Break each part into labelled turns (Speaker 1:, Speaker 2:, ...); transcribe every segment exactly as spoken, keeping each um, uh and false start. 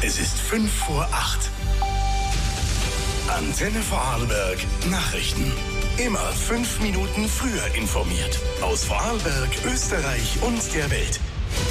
Speaker 1: Es ist fünf vor acht. Antenne Vorarlberg Nachrichten. Immer fünf Minuten früher informiert. Aus Vorarlberg, Österreich und der Welt.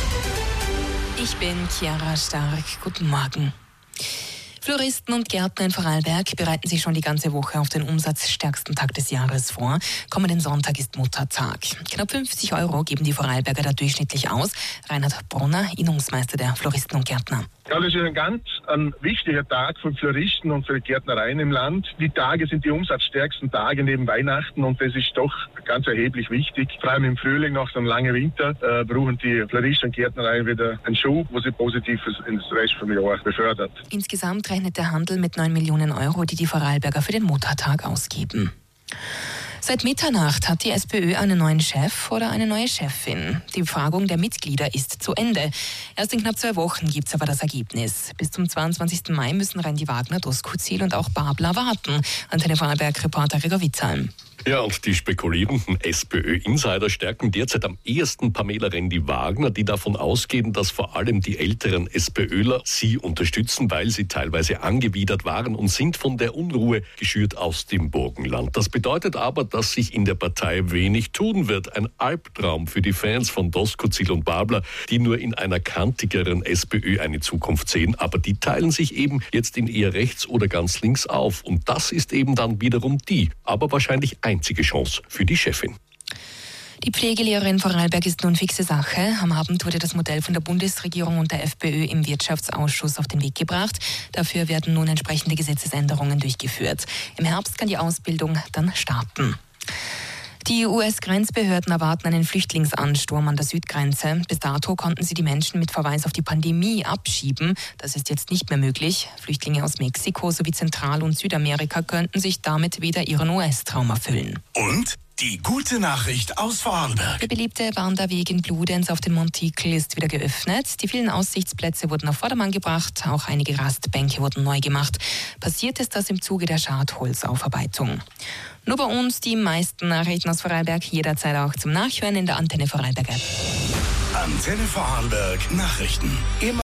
Speaker 2: Ich bin Chiara Stark. Guten Morgen. Floristen und Gärtner in Vorarlberg bereiten sich schon die ganze Woche auf den umsatzstärksten Tag des Jahres vor. Kommenden Sonntag ist Muttertag. Knapp fünfzig Euro geben die Vorarlberger da durchschnittlich aus. Reinhard Brunner, Innungsmeister der Floristen und Gärtner.
Speaker 3: Ja, das ist ein ganz ein wichtiger Tag für Floristen und für die Gärtnereien im Land. Die Tage sind die umsatzstärksten Tage neben Weihnachten und das ist doch ganz erheblich wichtig. Vor allem im Frühling nach einem langen Winter äh, brauchen die Floristen und Gärtnereien wieder einen Schub, was sie positiv ins Rest vom Jahr befördert.
Speaker 2: Insgesamt rechnet der Handel mit neun Millionen Euro, die die Vorarlberger für den Muttertag ausgeben. Seit Mitternacht hat die SPÖ einen neuen Chef oder eine neue Chefin. Die Befragung der Mitglieder ist zu Ende. Erst in knapp zwei Wochen gibt es aber das Ergebnis. Bis zum zweiundzwanzigsten Mai müssen Randi Wagner, Doskozil und auch Babler warten. Antenne Vorarlberg-Reporter Gregor Witzheim.
Speaker 4: Ja, und die spekulierenden SPÖ-Insider stärken derzeit am ehesten Pamela Rendi-Wagner, die davon ausgehen, dass vor allem die älteren SPÖler sie unterstützen, weil sie teilweise angewidert waren und sind von der Unruhe geschürt aus dem Burgenland. Das bedeutet aber, dass sich in der Partei wenig tun wird. Ein Albtraum für die Fans von Doskozil und Babler, die nur in einer kantigeren SPÖ eine Zukunft sehen. Aber die teilen sich eben jetzt in eher rechts oder ganz links auf. Und das ist eben dann wiederum die, aber wahrscheinlich einzige Chance für die Chefin.
Speaker 2: Die Pflegelehrerin Vorarlberg ist nun fixe Sache. Am Abend wurde das Modell von der Bundesregierung und der FPÖ im Wirtschaftsausschuss auf den Weg gebracht. Dafür werden nun entsprechende Gesetzesänderungen durchgeführt. Im Herbst kann die Ausbildung dann starten. Die U S-Grenzbehörden erwarten einen Flüchtlingsansturm an der Südgrenze. Bis dato konnten sie die Menschen mit Verweis auf die Pandemie abschieben. Das ist jetzt nicht mehr möglich. Flüchtlinge aus Mexiko sowie Zentral- und Südamerika könnten sich damit wieder ihren U S-Traum erfüllen.
Speaker 1: Und die gute Nachricht aus Vorarlberg.
Speaker 2: Der beliebte Wanderweg in Bludenz auf den Montikel ist wieder geöffnet. Die vielen Aussichtsplätze wurden auf Vordermann gebracht. Auch einige Rastbänke wurden neu gemacht. Passiert ist das im Zuge der Schadholzaufarbeitung. Nur bei uns die meisten Nachrichten aus Vorarlberg jederzeit auch zum Nachhören in der Antenne Vorarlberg App.
Speaker 1: Antenne Vorarlberg Nachrichten. Immer